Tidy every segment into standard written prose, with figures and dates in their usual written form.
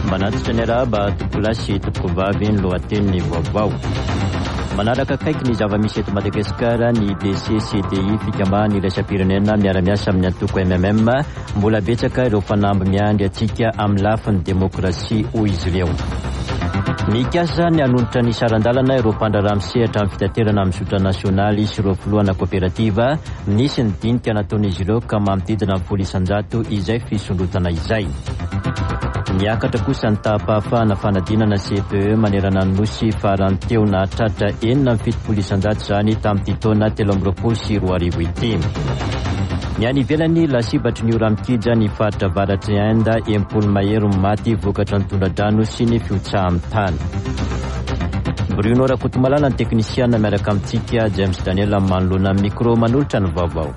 Manatitra ny araba topolasy topovavy ny lohateniny vaovao. Manaraka akaiky ny zava-misy eto Madagasikara ny IDC CDI fikambahany iraisam-pirenena miara-miasa amin'ny antoko MMM mbola betsaka ireo fanamby miandry atsika amin'ny lafiny demokrasia hoy izy ireo. Mikasa ny hanolotra ny sarandalana ireo mpandrarà misehatra amin'ny fitaterana amin'ny sotra nasionaly sy ireo filohana kooperativa nisy ny dinika nataon'izy ireo ka manodidina 100,000 izay fisondrotana izay. Niakatra kosa ny tahapahafahana fanadinana CPE manerana ny nosy farany teo na tratra 7,700 izany tamin'ny taona 2024 ity. Ny any ivelany lasibatry ny ora mikija ny faritra avaratry Inde empolo mahery maty vokatra ny tondradrano sy ny fiotsaha amin'ny tany. Bruno Rakotomalala ny teknisiana miaraka amintsika James Daniel manoloana micro manolotra ny vaovao.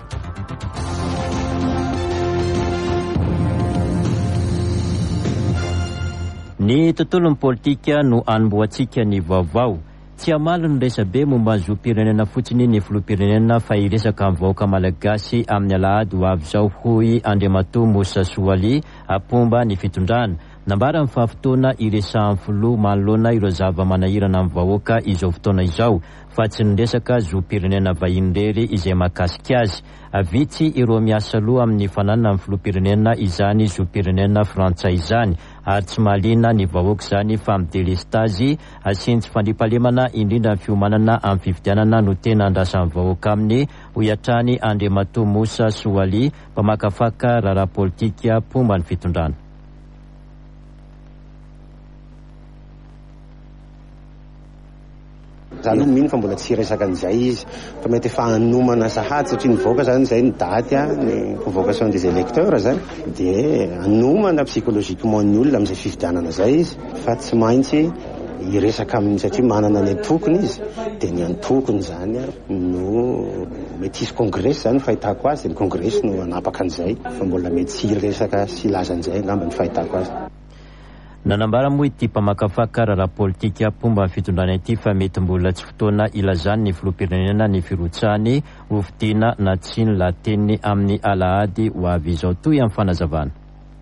Ny tontolon'ny politika no anomboantsika ny vaovao. Tsy amaly ny resabe momba ny zoam-pirenena fotsiny ny filoham-pirenena fa iresaka amin'ny vahoaka malagasy amin'ny alahady ho avy izao hoy Andriamatoa Moussa Soaly apomba ny fitondrana. Nambara amin'ny fahafotoana iresahan'ny filoha manoloana ireo zava-manahirana amin'ny vahoaka izao fotoana izao fa tsy ny resaka zoam-pirenena vahiny rery izay mahakasika azy. Avitsy ireo miasa aloha amin'ny fananana amin'ny filoham-pirenena izany zoam-pirenena frantsay izany ary tsy mahaliana ny vahoaka izany fa amin'ny delestazy asiany tsy fandriampahalemana indrindra ny fiomanana amin'ny fifidianana no tena andrasan'ny vahoaka aminy hoy hatrany Andriamatoa Moussa Soaly mpamakafaka raharaha politika pomba ny fitondrana. Zany mino fa mbola tsy resaka an'izay izy fa mety efa hanomana sahady satria nivoaka zany zay ny daty ny convocation des électeurs zany dia hanomana psychologiquement ny olona amin'izay fifidianana zay izy fa tsy maintsy iresaka amin'ny satria manana ny antokony izy dia ny antokony zany no mety hisy congrès zany fahitako azy dia ny congrès no anapaka an'izay fa mbola mety tsy iresaka sy ilaza an'izay angamba ny fahitako azy. Nanambara moa ity mpamakafaka raharaha politika pomba ny fitondrana ity fa mety mbola tsy fotoana ilazany ny filoham-pirenena ny firotsahany ho fidiana na tsy ny lateniny amin'ny alahady ho avy izao toy amin'ny fanazavana.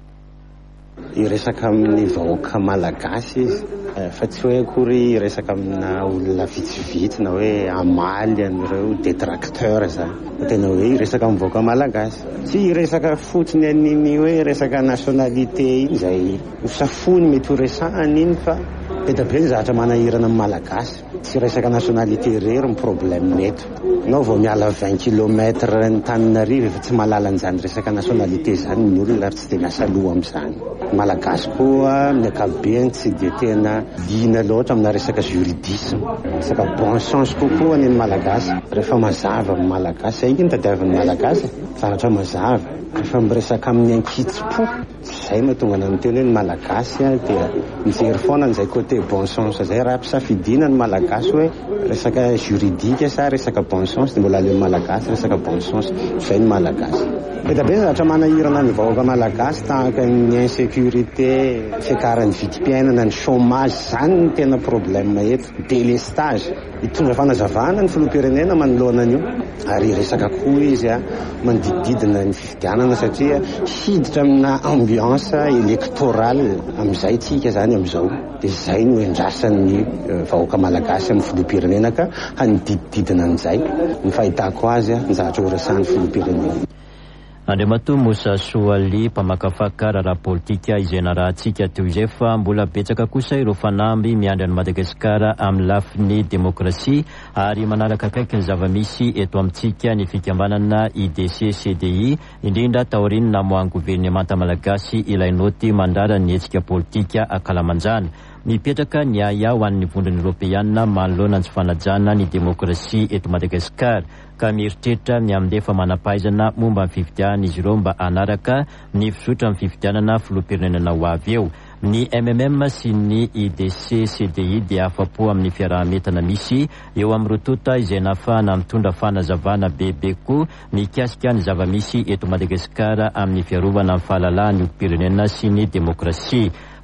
Iresaka amin'ny vahoaka malagasy izy fa tsy hoe akory resaka amina olona vitsivitsy na hoe amaly an'ireo détracteur zany tena hoe iresaka amin'ny vahoaka malagasy tsy iresaka fotsiny an'iny hoe resaka nationalité iny zay usafony mety ho resahany iny fa beta be ny zavatra manahirana amin'ny malagasy tsy resaka nationalité rery ny problème neto nao vao miala 20 km ny taninarivo efa tsy mahalala an'izany resaka nationalité zany ny olona ary tsy dia miasa loha amin'izany. Malagasy koa amin'ny ankapobeny tsy dia tena liana loatra amina resaka juridisme resaka bon sens kokoa ny malagasy rehefa mazava amin'ny malagasy zay iny tadiavin'ny malagasy zavatra mazava rehefa miresaka amin'ny ankitsi-po zay mahatonga ny teny hoe ny malagasy dia mijery foana n'izay côté bon sens zay raha mpisafidiana ny malagasy hoe resaka juridika sa resaka bon sens dia mbola aleo malagasy resaka bon sens zay ny malagasy. Beta be zavatra manahirana ny vahoaka malagasy tahaka ny insécurité fiakaran'ny vidim-piainana ny chômage zany ny tena problème eto délestage hitondra fanazavana ny filoham-pirenena manoloana an'io ary resaka koa izy manodididina ny fifidianana satria hiditra amina ambiance électorale amin'izay tsika zany amin'izao dia izay no endrasan'ny vahoaka malagasy amin'ny filoham-pirenena ka hanodidididina an'izay ny fahitako azy ny zavatra ho resahan'ny filoham-pirenena. Andriamatoa Moussa Soaly mpamakafaka raharaha politika izay narahantsika teo izay fa mbola betsaka kosa ireo fanamby miandry any Madagasikara amin'ny lafiny demokrasia ary manaraka akaiky ny zava-misy eto amintsika ny fikambanana IDC CDI indrindra taoriana namohan'ny gouvernemanta malagasy ilay noty mandrara ny hetsika politika akalamanjana. Mipetraka ny aya ho an'ny vondrony Europeanina manoloana ny tsy fanajana ny demokrasia eto Madagasikara ka mieritreritra miamndefa manapaizana momba ny fifidiana izy ireo mba anaraka ny fisotra amin'ny fifidianana filoham-pirenena ho avy eo. Ny MMM sy ny IDC CDI dia afapo amin'ny fiarahametana misy eo amin'ny rotota izay nahafahana mitondra fanazavana bebe koa mikasika ny zava-misy eto Madagasikara amin'ny fiarovana amin'ny fahalalahany ny pirenena sy ny demokrasia.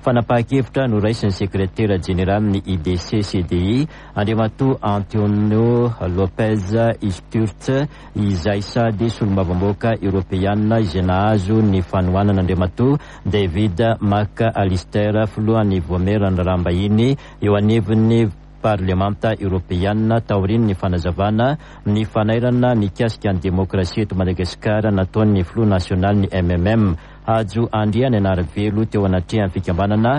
Fanapahan-kevitra no raisin'ny sekretera generalin'ny IDC-CDI Andriamatoa Antonio Lopez Isturt izay sady solombavamboaka Europeana izay nahazo ny fanohanana Andriamatoa David McAllister filohan'ny voamerana rambahiny eo anivon'ny Parlementa Europeana taoriny ny fanazavana ny fanairana mikasika ny demokrasia eto Madagasikara nataon'ny Front National ny MMM ajo andriany anarivelo teo anatrehan'ny fikambanana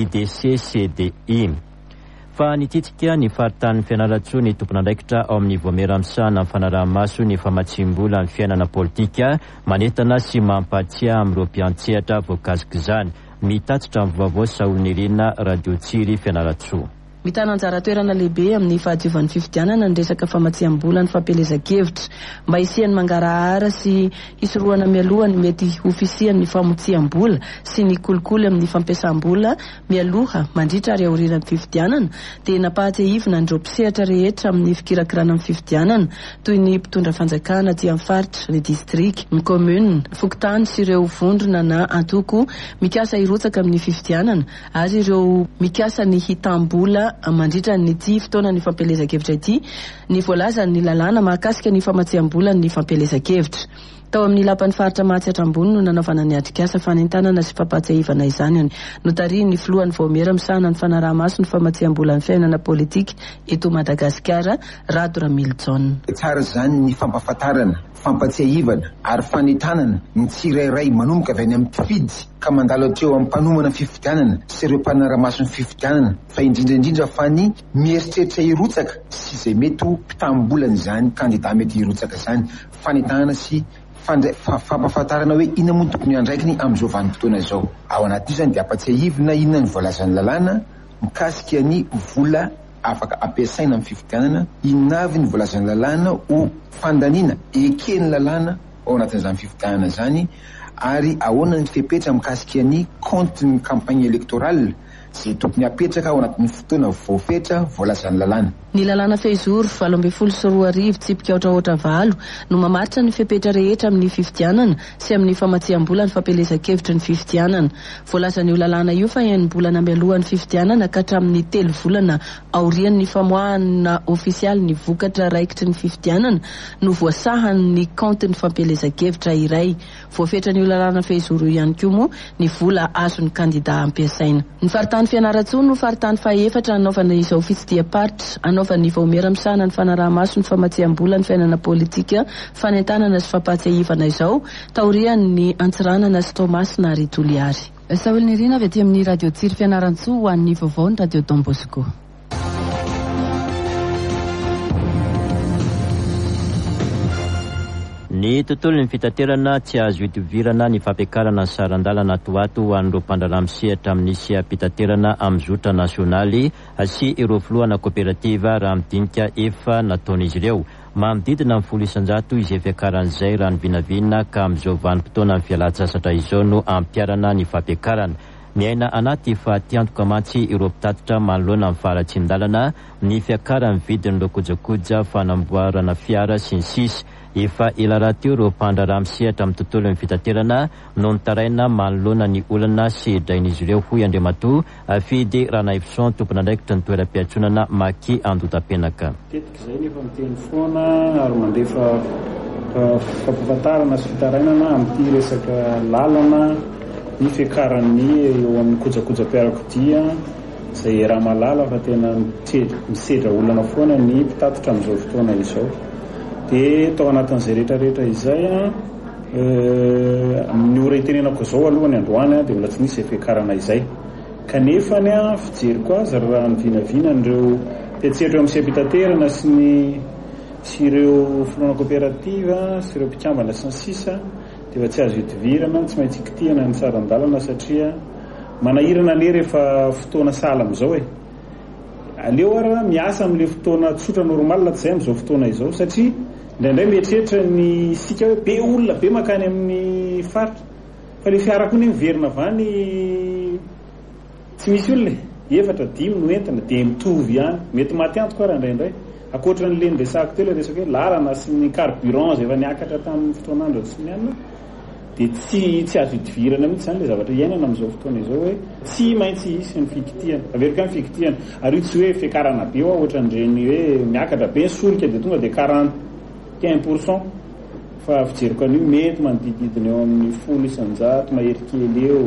IDC-CDI. Fa nititsika ny faritany Fianarantsoa ny tompon'andraikitra ao amin'ny voameramisana amin'ny fanarahamaso ny famatsimbola amin'ny fiainana politika manentana sy mampatia amin'ireo mpiantsehatra voakasiky izany. Mitatitra amin'ny vaovao Saolo Nirina Radio Tsiry Fianarantsoa. Mitana anjara toerana lehibe amin'ny fahadiovan'ny fifidianana ny resaka famatsiam-bola ny fampelezan-kevitra mba hisian'ny mangarahara sy hisorohana mialoha ny mety ofisian'ny famotsiam-bola sy ny kolikoly amin'ny fampiasam-bola mialoha mandritra ary aorian'ny fifidianana dia napahatsiahivina an'ireo mpisehatra rehetra amin'ny fikirakirana amin'ny fifidianana toy ny mpitondra fanjakana aty amin'ny faritra, ny distrikt, ny commune, fokontany sy ireo vondrona na antoko mikasa hirotsaka amin'ny fifidianana ary ireo mikasa ny hitam-bola mandritra nyty fotoana ny fampelezan-kevitra ity ny voalaza ny lalàna mahakasika ny famatsiam-bola ny fampelezan-kevitra. Tao amin'ny lapan'ny faritra Mahatsatra ambony no nanaovana ny atrikasa fanentanana sy fampatsiahivana izany notariany ny filohan'ny voamera misahana ny fanarahamaso ny famatsiam-bola ny fiainana politika eto Madagasikara Rado Ramiljon. Tsara zany ny fampafatarana, fampatsiahivana ary fanentanana ny tsirairay manomboka avy any amin'ny mpifidy ka mandalo atreo amin'ny mpanomana fifidianana sy ireo mpanarahamaso ny fifidianana fa indrindra fa ny mieritreritra hirotsaka sy izay mety mpitam-bolana izany kandida mety hirotsaka izany fanentanana sy fampafatarana hoe inona moa tokony andraikiny amin'izao vanim-potoana izao. Ao anatin'io zany dia ampatsiahivina inona ny voalazan'ny lalàna mikasika ny vola afaka ampiasaina amin'ny fifidianana, inona avy ny voalazan'ny lalàna ho fandaniana ekeny lalàna ao anatin'izany fifidianana zany ary ahoana ny fepetra mikasika ny compte ny campagne électorale zay tokony apetraka ao anatin'ny fotoana voafetra voalazan'ny lalàna. Ny lalàna Fehizoro 12 tsipika ohatraohatra valo no mamaritra ny fepetra rehetra amin'ny fifidianana sy amin'ny famatsiam-bola ny fampelezan-kevitra ny fifidianana. Voalazan'io lalàna io fa enim-bolana mialohan'ny fifidianana ka hatramin'ny 3 volana aorian'ny famoahana ofisialy ny vokatra raikitry ny fifidianana no voasahan'ny compte ny fampelezan-kevitra iray. Voafetran'io lalàna Fehizoro ihany koa moa ny vola azon'ny kandida ampiasaina. Ny faritany Fianarantsoa no faritany fahaefatra anaovana izao fitsidiam-paritra anaovan'ny voamera misahana ny fanarahamaso ny famatsiam-bola ny fiainana politika fanentanana sy fampatsiahivana izao taorian'ny Antsiranana sy Tomasina Ritoliary. Saolo Nirina avy aty amin'ny Radio Tsiry Fianarantsoa ho an'ny vaovao ny Radio Don Bosco. Ny tontolon'ny fitaterana tsy azo itovirana ny fampiakarana ny sarandalana atoato ho an'ireo mpandrarano misehatra amin'ny siam-pitaterana amin'ny zotra nasionaly sy ireo filohana kooperativa raha midinika efa nataon'izy ireo. Manodidina amin'ny 100,000 izay fiakaran'izay raha ny vinavina ka amin'izao vanim-potoana amin'ny fialan-tsasatra izao no ampiarana ny fampiakarana. Miaina anaty fahatiantoka mantsy ireo mpitatitra manoloana amin'ny faratsin-dalana ny fiakaran'ny vidin'ireo kojakoja fanamboarana fiara sy ny sisa. Efa ela raha teo ireo mpandrarano misehatra amin'ny tontolon'ny fitaterana no nitaraina manoloana ny olana sy hedrain'izy ireo hoy Andriamatoa Afidy Ranahivison tompon'andraikitra ny toeram-piatsonana Maki Andotam-penaka. Tetika izay nefa miteny foana ary mandefa fampafatarana sy fitarainana amin'ity resaka lalana ny fiakaran'ny eo amin'ny kojakoja-piarakodia izay raha malala fa tena misedra olana foana ny mpitatitra amin'izao fotoana izao. Dia tao anatin'izay rehetrarehetra izay ny ora itenenako izao alohany androany dia mbola tsy nisy fiakarana izay kanefa ny fijeriko azy raha ny vinavina ireo mpiatseritra amin'ny siam-pitaterana sy ireo filohana kooperativa sy ireo mpikambana sy ny sisa dia fa tsy azo itovirana tsy maintsy ikitihana ny sarandalana satria manahirana le rehefa fotoana sahala amin'izao aleo ara miasa amin'ilay fotoana tsotra normalina tsy izay amin'izao fotoana izao satria indraindray mieritreritra ny sika hoe be olona be makany amin'ny faritra fa le fiarako ny miverina avany tsy misy olona 4-5 no entana dia mitovy ihany mety maty antoka raha indraindray akoatra ny leny resako teo le resaka hoe lalana sy ny carburant izay efa niakatra tamin'ny fotoanandro sy ny anina dia tsy azo idivirana mihitsy zany le zavatra iainana amin'izao fotoana izao hoe tsy maintsy isy ny fikitiana averika ny fikitiana ary io tsy hoe fiakarana be ohatran'ireny hoe miakatra be solika dia tonga dia 45% fa fijeriko an'io mety manodididina eo amin'ny 100 maherikely eo.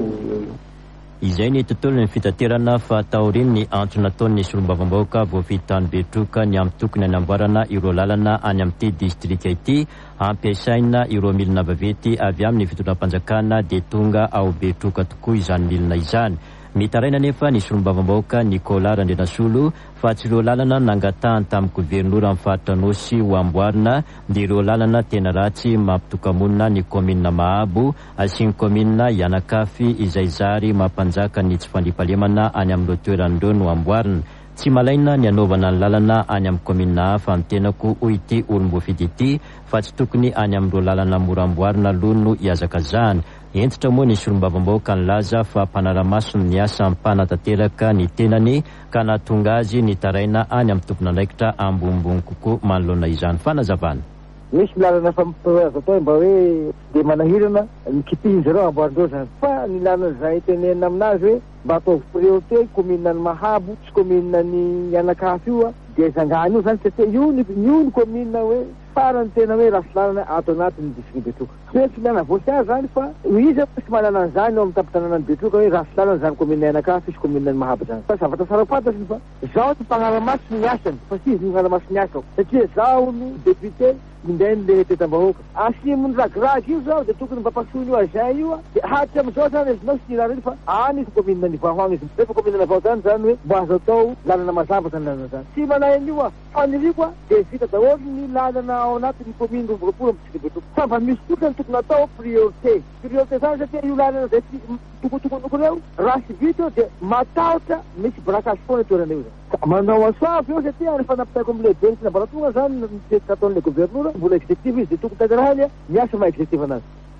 Izay ny tontolo ny fitaterana fa taoriny ny antso nataon'ny solombavambahoaka voafitany Betroka ny amin'ny tokony anamboarana ireo lalana any amin'ity distrika ity ampiasaina ireo milina vaventy avy amin'ny fitondram-panjakana dia tonga ao Betroka tokoa izany milina izany. Mitaraina nefa ny solombavambahoaka Nicolas Randrenasolo fa tsy ireo lalana nangatahany tamin'ny gouvernoura amin'ny faritra Anosy ho amboarina dia ireo lalana tena ratsy mampitokamonina ny komina Mahabo sy ny komina Ianakafy izay zary mampanjaka ny tsy fandriampahalemana any amin'ireo toeran'ireo no amboarina. Tsy malaina ny anaovana ny lalana any amin'ny komina hafa amin'ny tenako hoy ity olom-boafidy ity fa tsy tokony any amin'ireo lalana mora amboarina aloha no hiazakazahany. Entitra moa ny solombavambahoaka ny laza fa mpanara-maso ny asa mpanatateraka ny tenany ka nahatonga azy nitaraina any amin'ny tompona andraikitra ambonimbony kokoa manoloana izany fanazavana. Misy lalana fampitovana atao mba hoe dia manahirana nikitihin zareo amboarindreo zany fa ny lalana izay tenenina aminazy hoe mba ataovy priorité komina ny Mahabo tsy komina ny Ianakafy io dia zangany io zany satria io ny komina hoe farany tena hoe rasy lalana ato anatin'ny district Betroka. Tsy filana voasary zany fa izy tsy manana an'izany eo amin'ny tampon-tanànan'ny Betroka hoe rasy lalana zany komina Ianakafy sy komina ny Mahabo zany. Fa zavatra tsara fantatry fa zao ty mpanara-maso ny asany fa tsy izy ny mpanara-maso ny asa satria zao ny député minday ny lehetetam-bahoaka asimony ragiragy io zao dia tokony mba pasoiny io azay io dia hatry amin'izao zany izinao sy tirana iny fa any izy komina ny Vaho any izy rehefa komina ny Vaho zany zany hoe mbo azo atao lalana mazava zany lalana zany tsy manahiny io faniriko dia vita daholo ny lalana ao anatin'ny komina roapolo amin'ny district Betroka fa mba misy kosa ny tokony atao priorité zany satria io lalana zay tokotokonoko reo raha sy vita dia matahotra misy brakasy foana toerana io zany manao asoavy eo satria rehefa nampitaiko amin'ny lehibe ny sinambaratonga zany nitetika ataon'le gouvernoura mbola exécutif izy dia tokony takarahany miasa maha exécutif anazy.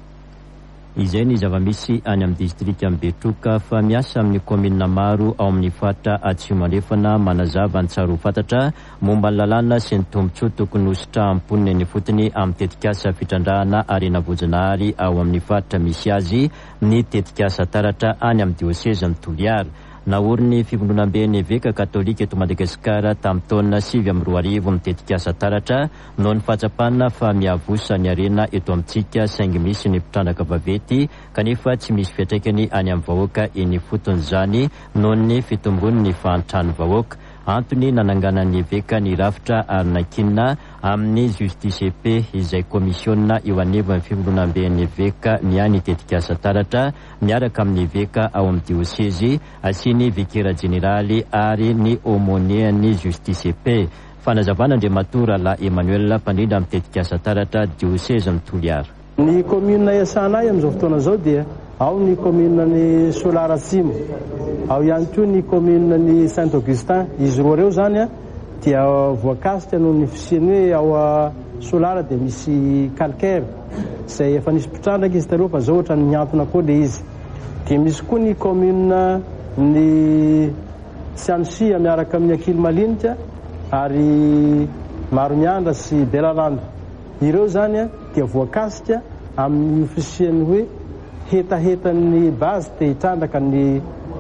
Izay ny zava-misy any amin'ny distrika amin'ny Betroka fa miasa amin'ny komina maro ao amin'ny faritra Atsimo andrefana manazava ny tsaro fantatra momba ny lalàna sy ny tombontsoa tokony hositra amponiny ny fotony amin'ny tetikasa fitrandrahana arena Vojanahary ao amin'ny faritra misy azy ny tetikasa taratra any amin'ny diocèse ny Toliara. Naoriny fivondronam-ben'ny évêque katolika eto Madagasikara tamin'ny taona 2012 mitetikasa taratra noho ny fahatsapana fa miavosa ny arena eto amintsika saingy misy ny mpitrandraka vaventy kanefa tsy misy fiantraikany any amin'ny vahoaka eny foton'izany noho ny fitombony ny fahantrano vahoaka. Antony nananganan'ny évêque ny rafitra ary nankinina amin'ny justice EP izay komisionna eo anevo amin'ny fivondronam-ben'ny évêque ny any tetikasa taratra miaraka amin'ny évêque ao amin'ny diocèse sy ny vikera jeneraly ary ny aumônier-ny justice EP. Fanazavana Andriamatora la Emmanuel mpandrindra amin'ny tetikasa taratra diocèse ny Toliara. Ny komina Iasanay amin'izao fotoana izao dia ao ny komina ny Solara Atsimo, ao ihany koa ny komina ny Saint Augustin. Izy roa reo zany dia voakasika noho ny fisiany hoe ao Solara dia misy calcaire izay efa nisy mpitrandraka izy taloha fa zao ohatra ny antona koa le izy. Dia misy koa ny komina ny Siansia miaraka amin'ny Akilymalinika ary Maromiandra sy Belalanda. Ireo zany dia voakasika amin'ny fisiany hoe hetahetan'ny base dia hitrandraka ny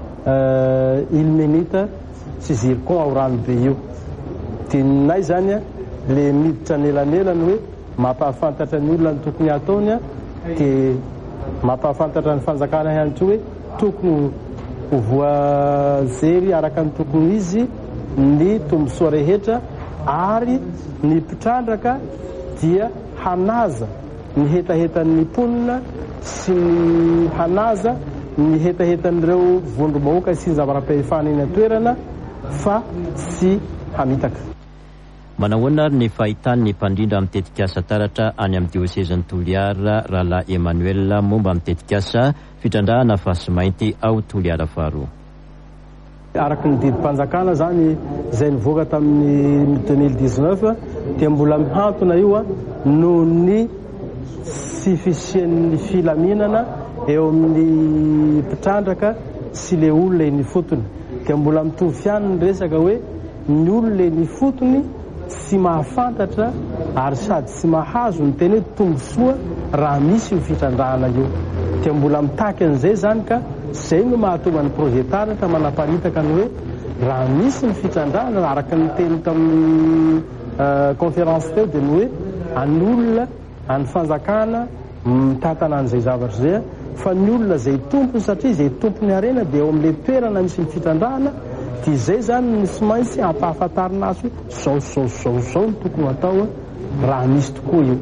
ilmenita sy zircon ao ranobe io. Dia nay zany le miditra nelanelany hoe mampahafantatra ny olona ny tokony ataony dia mampahafantatra ny fanjakana ihany koa hoe tokony ho voajery araka ny tokony izy ny tombosoa rehetra ary ny mpitrandraka dia hanaza ny hetahetan'ny mponina sy ny hanaza ny hetahetan'ireo vondrom-bahoaka sy ny zavaram-pahefana eny an-toerana fa sy hamitaka. Manahoana ny fahitan'ny mpandrindra amin'ny tetikasa taratra any amin'ny diocèse ny Toliara Rahalahy Emmanuel momba amin'ny tetikasa fitrandrahana fasy mainty ao Toliara faharoa. Araka ny didim-panjakana zany izay nivoaka tamin'ny 2019 dia mbola mihantona io noho ny sy fisian'ny filaminana eo amin'ny mpitrandraka sy le olona eny fotony. Dia mbola mitovy ihany ny resaka hoe ny olona eny fotony tsy mahafantatra ary sady tsy mahazo ny teny hoe tombosoa raha misy io fitrandrahana io dia mbola mitaky an'izay zany ka zay no mahatonga ny projetaratra manaparitaka ny hoe raha misy ny fitrandrahana araka ny teny tamin'ny conférence teo dia ny hoe any olona any fanjakana mitatana an'izay zavatra zay fa ny olona zay tompony satria zay tompony arena dia eo amin'ilay toerana misy ny fitrandrahana dia izay zany nisy maintsy ampahafantarina azy hoe zao no tokony atao raha misy tokoa io.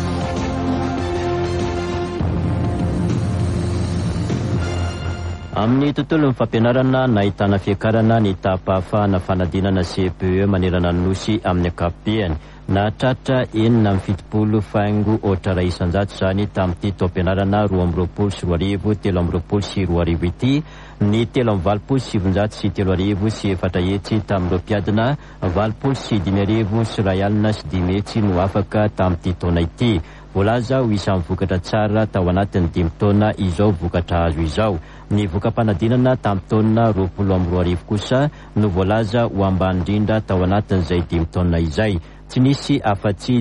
Amin'ny tontolo ny fampianarana nahitana fiakarana ny tapahafahana fanadinana CPE manerana ny nosy amin'ny ankapobeny nahatratra 7 faingo ohatra ray isan-jato zany tamin'ity taom-pianarana 2024 sy 2023 sy 2024 ity ny 3 sy 3 sy 4 hetsy tamin'ireo mpiadina 20 sy 5 sy 1 alina sy 5 hetsy no afaka tamin'ity taona ity. Voalaza ho isan'ny vokatra tsara tao anatin'ny 5 taona izao vokatra azo izao. Ny vokam-panadinana tamin'ny taona 20 kosa no voalaza ho ambany indrindra tao anatin'izay 5 taona izay. Tsy nisy afa-tsy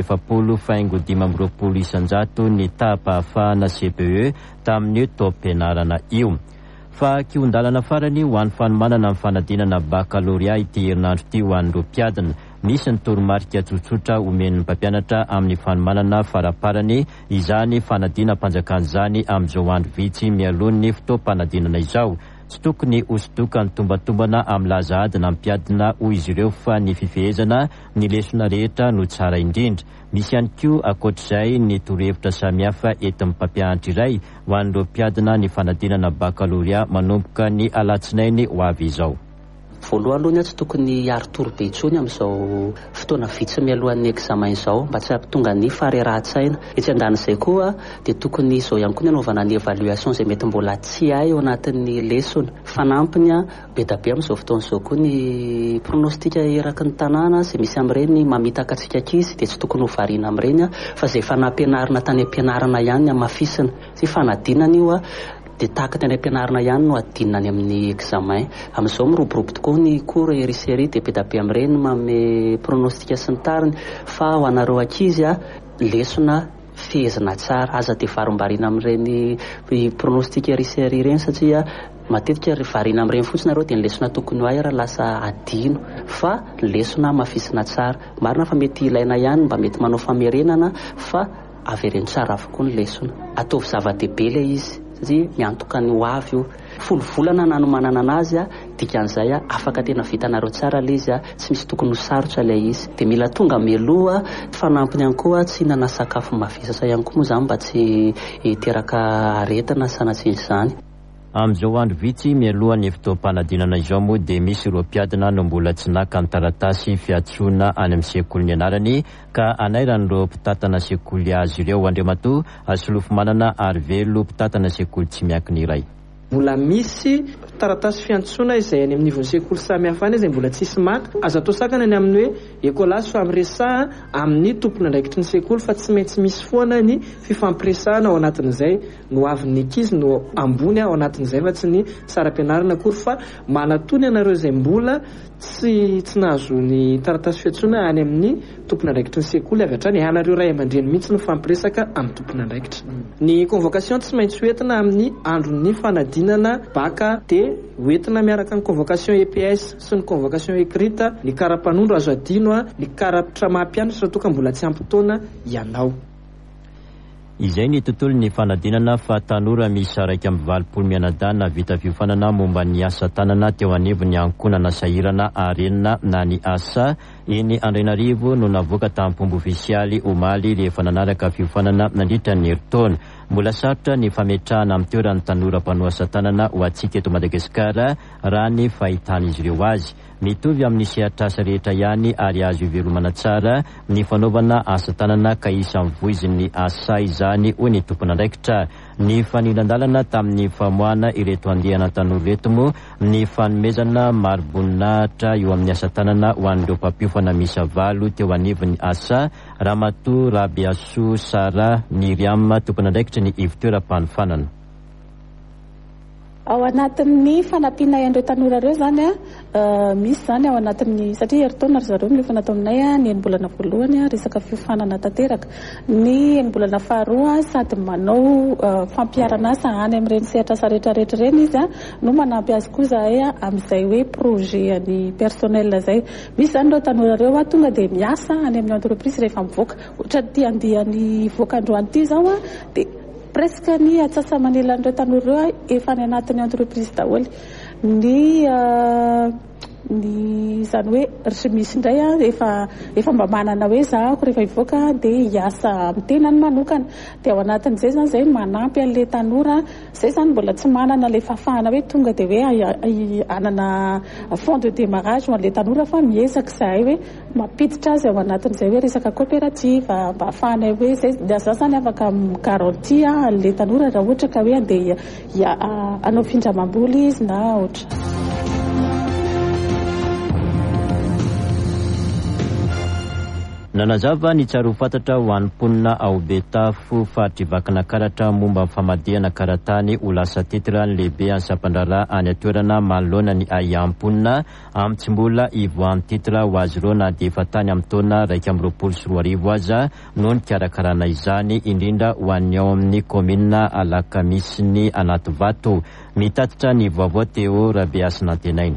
5,20 isan-jato ny tapahafahana CPE tamin'ny taom-pianarana io. Fa kiondalana farany ho an'ny fanomanana amin'ny fanadinana baccalauréat ity herinandro ity ho an'ireo mpiadina. Misy ny toromarika tsotsotra omen'ny mpampianatra amin'ny fanomanana faraparany izany fanadinam-panjakana izany amin'izao andro vitsy mialohan'ny fotoam-panadinana izao. Tsy tokony hosodoko ny tombatombana amin'ny lazahadina mpiadina hoy izy ireo fa ny fifehezana ny lesona rehetra no tsara indrindra. Misy ihany koa ankoatr'izay ny torohevitra samihafa entin'ny mpampianatra iray ho an'ireo mpiadina ny fanadinana baccalauréat manomboka ny alatsinainy ho avy izao. Voalohany aloha tsy tokony hiaro-toro be intsony amin'izao fotoana vitsy mialohan'ny examen izao mba tsy hampitonga ny farerahan-tsaina. Etsy andan'izay koa dia tokony izao ihany koa ny anaovana ny évaluation izay mety mbola tsy hay ao anatin'ny lesona. Fanampiny be da be amin'izao fotoana izao koa ny pronostika eraky ny tanàna izay misy amin'ireny mamitaka antsika ankizy dia tsy tokony ho variana amin'ireny fa izay fanampianarana tany am-pianarana ihany ny amafisina sy fanadinana io dia tahaka tany am-pianarana ihany no adinany amin'ny examen. Amin'izao miroborobo tokoa ny cours erisery dia be da be amin'ireny manome pronostika sy ny tariny fa ho anareo ankizy lesona fehezina tsara aza dia varom-bariana amin'ireny pronostika erisery ireny satria matetika variana amin'ireny fotsiny nareo dia ny lesona tokony ho hay raha lasa adino fa lesona mafisina tsara. Marina fa mety ilaina ihany mba mety manao famerenana fa avereny tsara avokoa ny lesona. Ataovy zava-dehibe ilay izy satria miantoka ny ho avy io. 10 volana nanomanana anazy dikan'izay afaka tena vitanareo tsara ilay izy tsy misy tokony ho sarotra ilay izy. Dia mila tonga mialoha fanampiny ihany koa tsy hinana sakafo mavesatra ihany koa moa izany mba tsy hiteraka aretina sanatsiny izany. Amin'izao andro vitsy mialohan'ny fotoam-panadinana izao moa dia misy ireo mpiadina no mbola tsy naka ny taratasy fiantsoana any amin'ny sekoly ny anarany ka anairan'ireo mpitatana sekoly azy ireo Andriamatoa asolofo manana ary velo mpitatana sekoly tsy miankina iray. Mbola misy taratasy fiantsoana izay any amin'ny nivon'ny sekoly samihafa any izay mbola tsisy maka. Azo atao sakana ny amin'ny hoe ekolasy fampiresaha amin'ny tompony andraikitry ny sekoly fa tsy maintsy misy foana ny fifampiresahana ao anatin'izay no avin'ny ankizy no ambony ao anatin'izay fa tsy ny saram-pianarana akory fa manatony ianareo izay mbola tsy nahazo ny taratasy fiantsoana any amin'ny tompony andraikitry ny sekoly avy hatrany ianareo ray aman-dreny mihitsy no fampiresaka amin'ny tompony andraikitra. Ny convocation tsy maintsy hoentina amin'ny andron'ny fanadinana baka dia hoentina miaraka ny convocation EPS sy ny convocation écrite ny karapanondro azo adino ny karatra maha-mpianatra toka mbola tsy ampitaona ianao. Izay ny tontolo ny fanadinana fa tanora miisa 120 mianadahy vita fiofanana momba ny asa tanana teo anivon'ny ankonana sahirana arenina na ny asa eny Andrainarivo no navoaka tamin'ny mpombo ofisialy omaly rehefa nanaraka fiofanana nandritra ny herintaona. Mbola sarotra ny fametrahana amin'ny toeran'ny tanora mpanao asa tanana ho antsika eto Madagasikara raha ny fahitan'izy ireo azy. Mitovy amin'ny sehatr'asa rehetra ihany ary azo ivelomana tsara ny fanaovana asa tanana ka isan'ny voizin'ny asa izany hoy ny tompon'andraikitra. Ny fanilan-dalana tamin'ny famoahana ireto andehana tanora reto moa ny fanomezana maro-boninahitra eo amin'ny asa tanana ho an'ireo mpapiofana misa 9 teo anivon'ny asa Ramatoa Rabiaso Sara Miriam tompon'andraikitra ny ivitoera-panofanana. Ao anatin'ny fanampiana ireo tanora ireo zany misy zany ao anatin'ny satria heritaona ry zareo nefa natao aminay ny enim-bolana voalohany resaka fiofanana tanteraka, ny enim-bolana faharoa sady manao fampiarana asa any amin'ireny sehatra asa rehetrarehetra ireny izy no manampy azy koa zahay amin'izay hoe projet any personnel zay. Misy zany ireo tanora ireo tonga dia miasa any amin'ny entreprise rehefa mivoaka, ohatra ty andiany voaka androany ity zao dia presque ny atsasa manelan'ireo tanora ireo efa any anatin'ny entreprise daholo. Ny zany hoe misy indray efa mba manana hoe zahako rehefa hivoaka dia hiasa amin'ny tenany manokana, dia ao anatin'izay zany zay manampy an'ilay tanora zay zany mbola tsy manana ilay fahafahana hoe tonga dia hoe anana fond de démarrage ho an'ilay tanora, fa miezaka zahay hoe mampiditra azy ao anatin'izay hoe resaka coopérative mba hahafahanay hoe zay za zany afaka garantie an'ilay tanora raha ohatra ka hoe andeha anao findramam-bola izy na ohatra. Nanazava ny tsara ho fantatra ho an'ny mponina ao Betafo faritry vakana karatra momba famadihana karatany ho lasa titra ny lehibe any Sampandrara any atoerana manoloana ny aiam-ponina amin'ny tsy mbola ivoan'ny titra ho azy ireo na dia efa tany amin'ny taona 2024 aza noho ny karakarana izany indrindra ho an'ny ao amin'ny komina Alakamisy ny Anatovato. Mitatitra ny vaovao Teo Rabeasina Antenainy.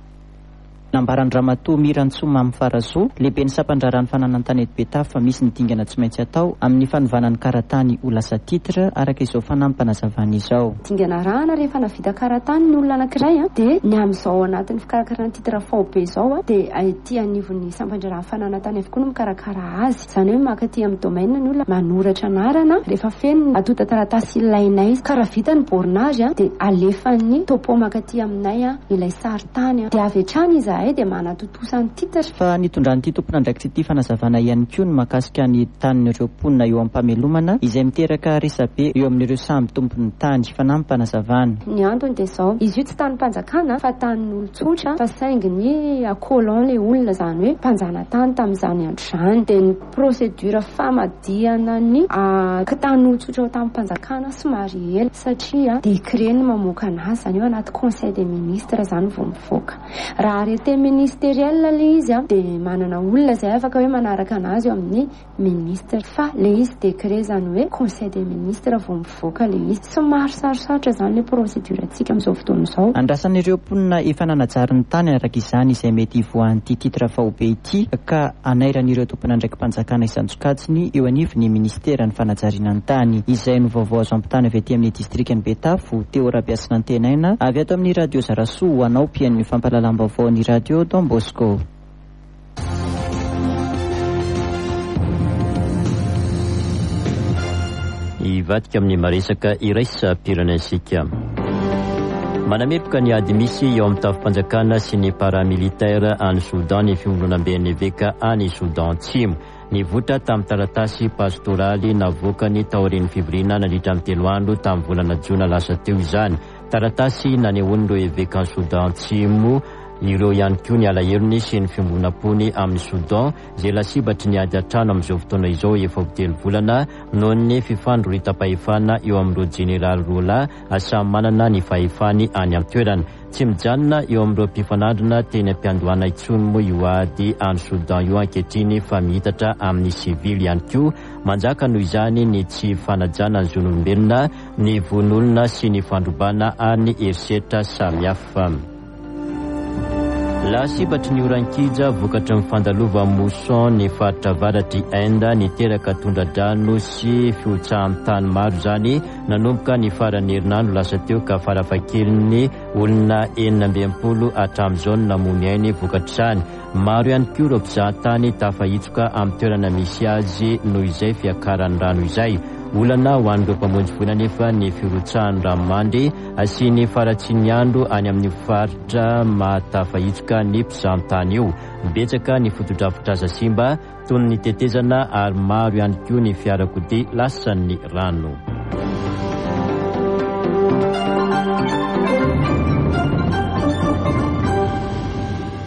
Nambaran'ny Ramatoa Mirantsoa amin'ny Farazo, lehibe ny Sampandrara ny fananantany eto Betafo fa misy ny dingana tsy maintsy atao amin'ny fanovanan'ny karatany ho lasa titra araka izao fanampanazavana izao. Dingana rahana rehefa navita karatany ny olona anankiray dia ny amin'izao anatin'ny fikarakarana titra faobe izao dia aty anivon'ny Sampandrara fananantany avokoa no mikarakara azy. Izany hoe makaty amin'ny domaine ny olona manoratra anarana rehefa feno atota taratasy ilainay karaha vita ny bornage dia alefan'ny topo makaty aminay ilay saritany dia avy hatrany izy dia manatotosan'ny titra. Fa nitondran'ity tompona andraikitra ity fanazavana ihany koa ny makasika ny tanin'ireo mponina eo ampamelomana izay miteraka resabe eo amin'ireo samby tompon'ny tany fanampanazavana. Ny antony dia izao, izy io tsy tanim-panjakana fa tanin'olon-tsotra fa saingy ny colon le olona zany hoe mpanjana tany tamin'izany andro izany dia ny procédure famadihana ny tanin'olon-tsotra ao tamin'ny-panjakana somary ela satria décret ny mamoaka anazy zany eo anaty conseil des ministres zany vao mivoaka. Raha arrêté ministériel le izy dia manana olona zay afaka hoe manaraka anazy eo amin'ny ministre, fa le izy décret zany hoe conseil des ministres vao mivoaka le izy. Somary sarosarotra zany le procédure antsika amin'izao fotoana izao. Andrasan'ireo mponina efa nanajary ny tany araka izany izay mety ivoan'ity titra faobe ity ka anairan'ireo tompona ndraiky mpanjakana isan-tsokatsiny eo anivon'ny ministera ny fanajariana ny tany. Izay no vaovao azo ampitany avy aty amin'ny distrikany Betafo. Teo Rabeasina Antenaina avy ato amin'ny radio Zarasoa anao pian'ny fampalalam-baovao ny radio Don Bosco. Ivadika amin'ny maresaka iraisam-pirenensika. Manamepoka ny ady misy eo amin'ny tafipanjakana sy ny paramilitaire any Soudan ny fiolonam-ben'ny veka any Soudan Atsimo. Nivoatra tamin'ny taratasy pastoraly navoaka ny taorian'ny fivirina nandritra amin'ny 3 andro tamin'ny volana Jona lasa teo izany. Taratasy nanehoan'ireo eveka any Soudan Atsimo ireo ihany koa ny alahelo sy ny fimbonam-pony amin'ny Soudan izay lasibatry ny ady atrano amin'izao fotoana izao efa ho 3 volana noho ny fifandroritam-pahefana eo amin'ireo jeneraly rola samy manana ny fahefany any amin'ny toerana. Tsy mijanona eo amin'ireo mpifanandrina teny ampiandohana intsony moa io ady any Soudan io ankehitriny fa mihitatra amin'ny sivily ihany koa. Manjaka noho izany ny tsy fanajana ny zon'olombelona, ny von'olona sy ny fandrobana any herisetra samihafa. Lasibatry ny orankija vokatra mifandalova mousson ny faritra avaratry Inde niteraka tondra-drano sy fiotsahan'ny tany maro zany nanomboka ny faran'ny herinandro lasa teo ka farafahakeliny olona 920 hatramin'izao namono ainy vokatra izany. Maro ihany koa ireo mpizahatany tafahitsoka amin'ny toerana misy azy noho izay fiakaran'ny rano izay. Olana ho an'ireo mpamonjy voina nefa ny firotsahan'ny ranomandry sy ny faratsiny andro any amin'ny faritra mahatafahitsoka ny mpizahatany io. Betsaka ny fotodrafitr'aza simba toy ny tetezana ary maro ihany koa ny fiarakodia lasan'ny rano.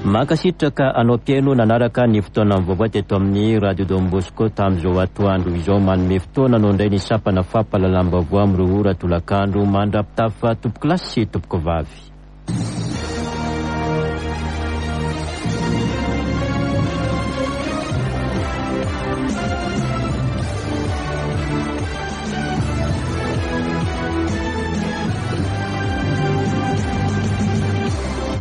Mankasitraka ka anao pieno nanaraka ny fotoana vaovao teto amin'ny Radio Don Bosco tamin'izao atoandro izao manome fotoana anao indray ny sapana fampahalalam-baovao amin'ireo ora tolakandro mandrapitafa tompoky lasy sy tompoky vavy.